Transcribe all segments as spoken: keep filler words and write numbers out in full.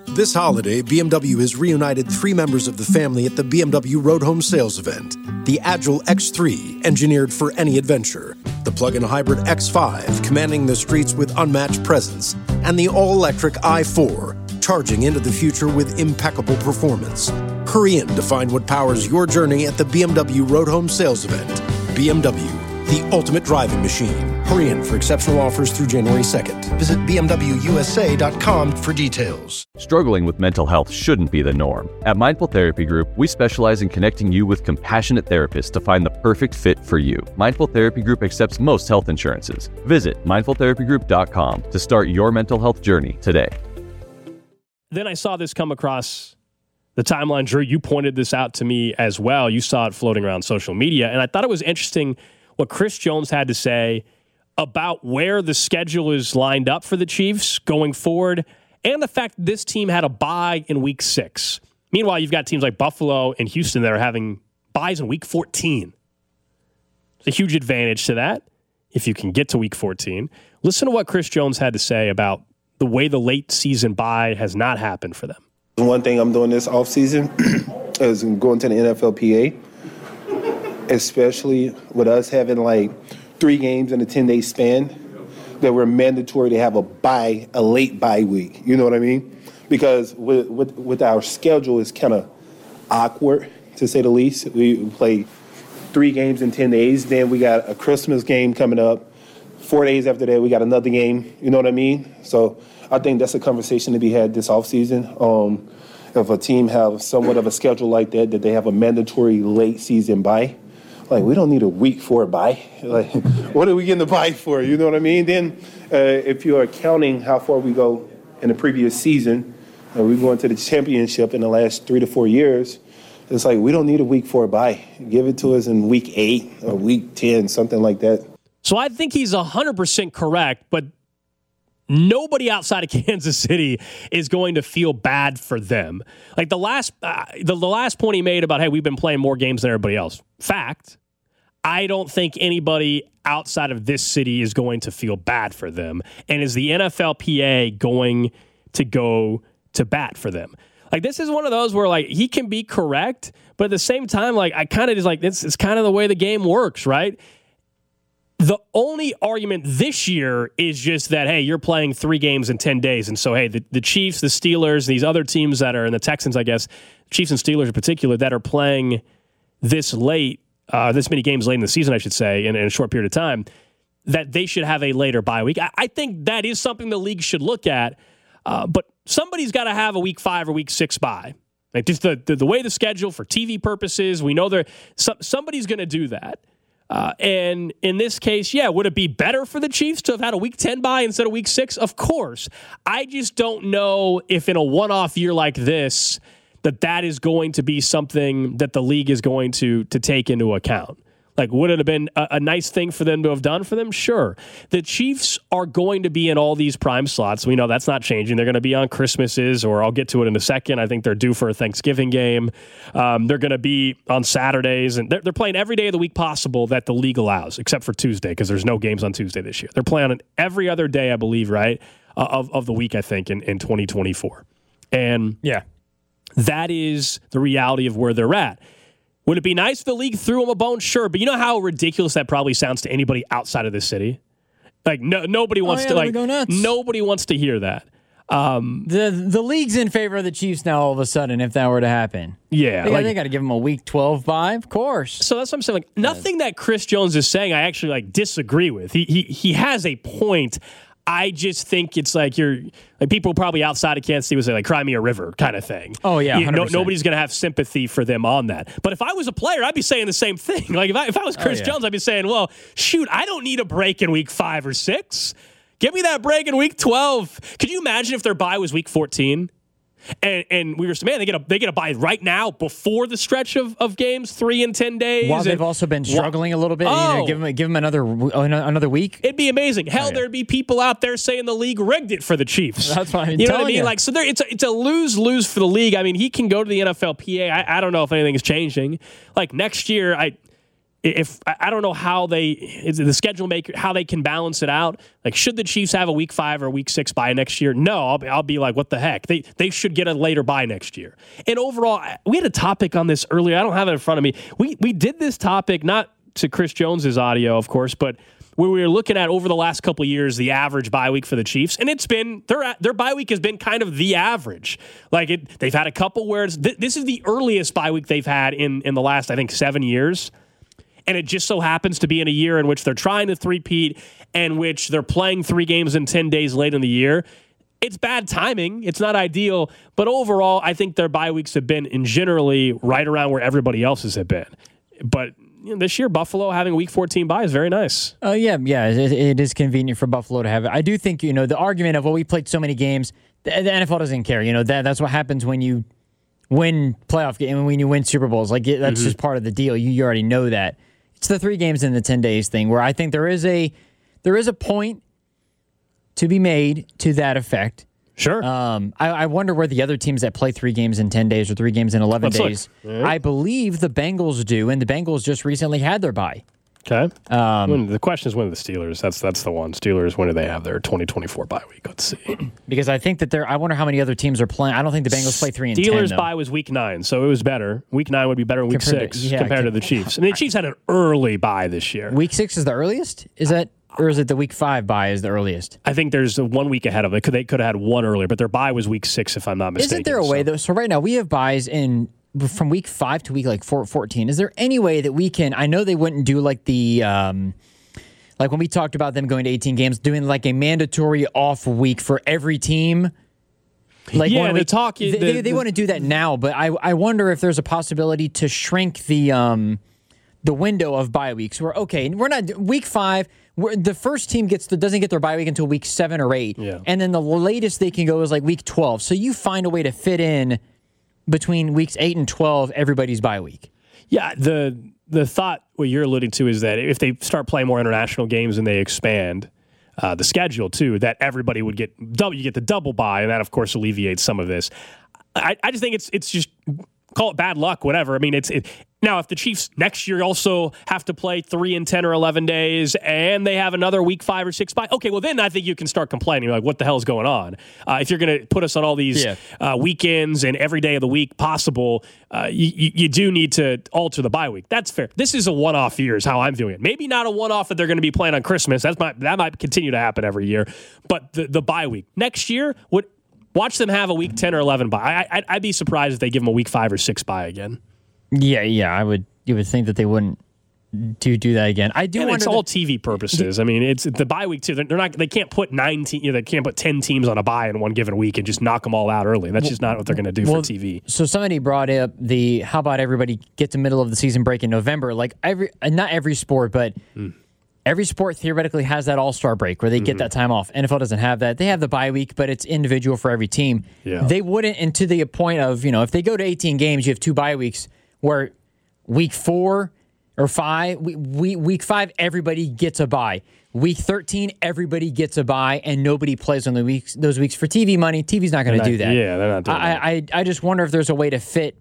This holiday, B M W has reunited three members of the family at the B M W Road Home Sales event. The Agile X three, engineered for any adventure. The plug-in hybrid X five, commanding the streets with unmatched presence. And the all-electric i four, charging into the future with impeccable performance. Hurry in to find what powers your journey at the B M W Road Home Sales event. B M W, the ultimate driving machine. Hurry in for exceptional offers through January second. Visit b m w u s a dot com for details. Struggling with mental health shouldn't be the norm. At Mindful Therapy Group, we specialize in connecting you with compassionate therapists to find the perfect fit for you. Mindful Therapy Group accepts most health insurances. Visit mindful therapy group dot com to start your mental health journey today. Then I saw this come across the timeline. Drew, you pointed this out to me as well. You saw it floating around social media, and I thought it was interesting what Chris Jones had to say about where the schedule is lined up for the Chiefs going forward, and the fact that this team had a bye in week six. Meanwhile, you've got teams like Buffalo and Houston that are having byes in week fourteen. It's a huge advantage to that if you can get to week fourteen. Listen to what Chris Jones had to say about the way the late season bye has not happened for them. One thing I'm doing this offseason is going to the N F L P A, especially with us having like three games in a ten-day span, that we're mandatory to have a bye, a late bye week. You know what I mean? Because with with, with our schedule, it's kind of awkward, to say the least. We play three games in ten days. Then we got a Christmas game coming up. Four days after that, we got another game. You know what I mean? So I think that's a conversation to be had this offseason. Um, if a team have somewhat of a schedule like that, that they have a mandatory late season bye. Like, we don't need a week for a bye. Like, what are we getting the bye for? You know what I mean? Then uh, if you're counting how far we go in the previous season, uh, we go into the championship in the last three to four years, it's like we don't need a week for a bye. Give it to us in week eight or week ten, something like that. So I think he's one hundred percent correct, but nobody outside of Kansas City is going to feel bad for them. Like the last, uh, the, the last point he made about, hey, we've been playing more games than everybody else. Fact. I don't think anybody outside of this city is going to feel bad for them. And is the N F L P A going to go to bat for them? Like, this is one of those where, like, he can be correct, but at the same time, like, I kind of just like, this is kind of the way the game works, right? The only argument this year is just that, hey, you're playing three games in ten days. And so, hey, the, the Chiefs, the Steelers, these other teams that are, and the Texans, I guess, Chiefs and Steelers in particular, that are playing this late, uh, this many games late in the season, I should say, in, in a short period of time, that they should have a later bye week. I, I think that is something the league should look at. Uh, but somebody's got to have a week five or week six bye. Like, just the, the, the way the schedule for T V purposes, we know there some, somebody's going to do that. Uh, and in this case, yeah, would it be better for the Chiefs to have had a week ten bye instead of week six? Of course. I just don't know if in a one-off year like this that that is going to be something that the league is going to to take into account. Like, would it have been a, a nice thing for them to have done for them? Sure. The Chiefs are going to be in all these prime slots. We know that's not changing. They're going to be on Christmases, or I'll get to it in a second. I think they're due for a Thanksgiving game. Um, they're going to be on Saturdays, and they're, they're playing every day of the week possible that the league allows, except for Tuesday, because there's no games on Tuesday this year. They're playing on every other day, I believe, right, uh, of, of the week, I think, in, in twenty twenty-four. And yeah, that is the reality of where they're at. Would it be nice if the league threw him a bone? Sure, but you know how ridiculous that probably sounds to anybody outside of this city? Like, no, nobody wants oh, yeah, to like go nuts. Nobody wants to hear that. Um, the the league's in favor of the Chiefs now all of a sudden if that were to happen. Yeah. They, like, they got to give them a week twelve bye, of course. So that's what I'm saying. Like, nothing that Chris Jones is saying I actually like disagree with. He he he has a point. I just think it's like you're like people probably outside of Kansas City would say like cry me a river kind of thing. Oh yeah, you, no, nobody's going to have sympathy for them on that. But if I was a player, I'd be saying the same thing. Like if I if I was Chris oh, yeah. Jones, I'd be saying, well, shoot, I don't need a break in week five or six. Give me that break in week twelve. Could you imagine if their bye was week fourteen? And and we were man, they get a they get a bye right now before the stretch of, of games, three in ten days. While they've also been struggling a little bit, oh, you know, give them give them another another week. It'd be amazing. Hell, oh, yeah. there'd be people out there saying the league rigged it for the Chiefs. That's what I'm you know telling what I mean? you. Like, so there, it's a it's a lose lose for the league. I mean, he can go to the N F L P A. I, I don't know if anything is changing. Like next year, I if I don't know how they is the schedule maker how they can balance it out. Like, should the Chiefs have a week five or week six bye next year? No, I'll be, I'll be like, what the heck? They they should get a later bye next year. And overall, we had a topic on this earlier. I don't have it in front of me. We we did this topic not to Chris Jones's audio, of course, but where we were looking at over the last couple of years the average bye week for the Chiefs, and it's been their their bye week has been kind of the average. Like it, they've had a couple where it's, th- this is the earliest bye week they've had in in the last I think seven years. And it just so happens to be in a year in which they're trying to three-peat and which they're playing three games in ten days late in the year. It's bad timing. It's not ideal. But overall, I think their bye weeks have been in generally right around where everybody else's have been. But you know, this year, Buffalo having a week fourteen bye is very nice. Oh, uh, yeah, yeah. It, it is convenient for Buffalo to have it. I do think, you know, the argument of, well, we played so many games, the, the N F L doesn't care. You know, that that's what happens when you win playoff games, when you win Super Bowls. Like, it, that's mm-hmm. just part of the deal. You, you already know that. It's the three games in the ten days thing where I think there is a there is a point to be made to that effect. Sure. Um, I, I wonder where the other teams that play three games in ten days or three games in eleven Let's days. Right. I believe the Bengals do, and the Bengals just recently had their bye. Okay. Um, when, the question is when are the Steelers? That's that's the one. Steelers, when do they have their twenty twenty-four bye week? Let's see. Because I think that they're. I wonder how many other teams are playing. I don't think the Bengals play three and ten. Steelers bye was week nine, so it was better. Week nine would be better than week compared six to, yeah, compared to the Chiefs. And the Chiefs had an early bye this year. Week six is the earliest? Is that, or is it the week five bye is the earliest? I think there's a one week ahead of it. They could have had one earlier, but their bye was week six, if I'm not mistaken. Isn't there a way so. though? So right now we have byes in from week five to week like four, fourteen. Is there any way that we can? I know they wouldn't do like the. Um, Like when we talked about them going to eighteen games, doing like a mandatory off week for every team. Like yeah, the we, talk. They, the, they, they the, want to do that now, but I I wonder if there's a possibility to shrink the um the window of bye weeks. Where okay, we're not week five. We're, the first team gets the, doesn't get their bye week until week seven or eight, yeah. and then the latest they can go is like week twelve. So you find a way to fit in between weeks eight and twelve everybody's bye week. Yeah, the. The thought, what you're alluding to, is that if they start playing more international games and they expand uh, the schedule too, that everybody would get double. You get the double bye, and that of course alleviates some of this. I, I just think it's it's just call it bad luck, whatever. I mean, it's it, now if the Chiefs next year also have to play three and ten or eleven days, and they have another week five or six bye. Okay, well then I think you can start complaining like, what the hell is going on? Uh, if you're going to put us on all these yeah. uh, weekends and every day of the week possible, uh, you, you you do need to alter the bye week. That's fair. This is a one-off year, is how I'm viewing it. Maybe not a one-off that they're going to be playing on Christmas. That's might that might continue to happen every year, but the the bye week next year would. Watch them have a week ten or eleven bye. I, I, I'd be surprised if they give them a week five or six bye again. Yeah, yeah, I would. You would think that they wouldn't do do that again. I do. And wonder it's all the, T V purposes. I mean, it's the bye week too. They're, they're not. They can't put nine. Te- you know, they can't put ten teams on a bye in one given week and just knock them all out early. That's well, just not what they're going to do well, for T V. So somebody brought up the how about everybody get the middle of the season break in November? Like every, not every sport, but. Mm. Every sport theoretically has that all-star break where they get mm-hmm. that time off. N F L doesn't have that. They have the bye week, but it's individual for every team. Yeah. They wouldn't, and to the point of, you know, if they go to eighteen games, you have two bye weeks where week four or five, we, we, week five, everybody gets a bye. Week thirteen, everybody gets a bye, and nobody plays on the weeks those weeks for T V money. T V's not going to do that. Yeah, they're not doing I, that. I, I just wonder if there's a way to fit,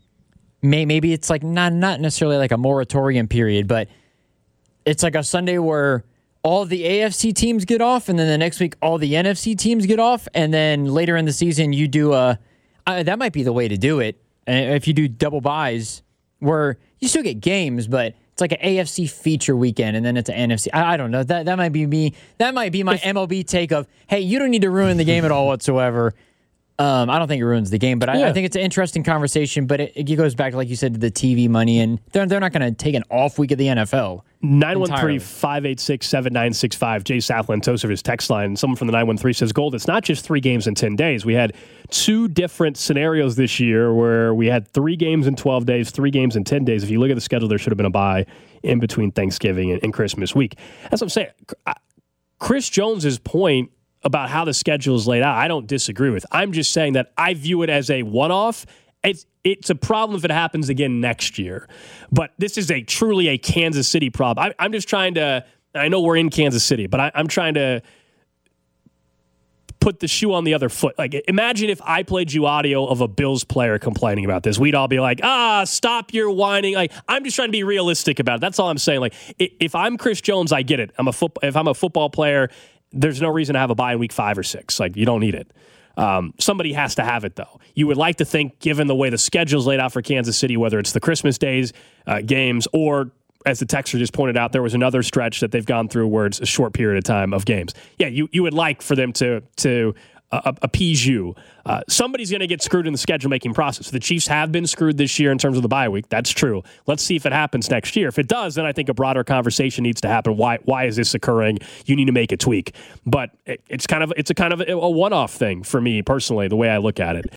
may, maybe it's like not, not necessarily like a moratorium period, but it's like a Sunday where all the A F C teams get off, and then the next week all the N F C teams get off, and then later in the season you do a. Uh, that might be the way to do it. And if you do double buys, where you still get games, but it's like an A F C feature weekend, and then it's an N F C. I, I don't know. That that might be me. That might be my if, M L B take of, hey, you don't need to ruin the game at all whatsoever. Um, I don't think it ruins the game, but I, yeah. I think it's an interesting conversation. But it, it goes back to, like you said, to the T V money, and they're they're not going to take an off week of the N F L. nine one three, five eight six, seven nine six five. Jay Southland, toast of his text line. Someone from the nine one three says, Gold, it's not just three games in ten days. We had two different scenarios this year where we had three games in twelve days, three games in ten days. If you look at the schedule, there should have been a bye in between Thanksgiving and, and Christmas week. That's what I'm saying. Chris Jones's point about how the schedule is laid out, I don't disagree with. I'm just saying that I view it as a one-off. It's it's a problem if it happens again next year. But this is a truly a Kansas City problem. I, I'm just trying to, I know we're in Kansas City, but I, I'm trying to put the shoe on the other foot. Like, imagine if I played you audio of a Bills player complaining about this. We'd all be like, ah, stop your whining. Like, I'm just trying to be realistic about it. That's all I'm saying. Like, if I'm Chris Jones, I get it. I'm a foot, if I'm a football player, there's no reason to have a bye in week five or six. Like, you don't need it. Um, somebody has to have it, though. You would like to think, given the way the schedule's laid out for Kansas City, whether it's the Christmas days uh, games or, as the texter just pointed out, there was another stretch that they've gone through where it's a short period of time of games. Yeah, you, you would like for them to to uh, appease you. Uh, somebody's going to get screwed in the schedule-making process. The Chiefs have been screwed this year in terms of the bye week. That's true. Let's see if it happens next year. If it does, then I think a broader conversation needs to happen. Why why is this occurring? You need to make a tweak. But it, it's kind of it's a kind of a, a one-off thing for me personally, the way I look at it.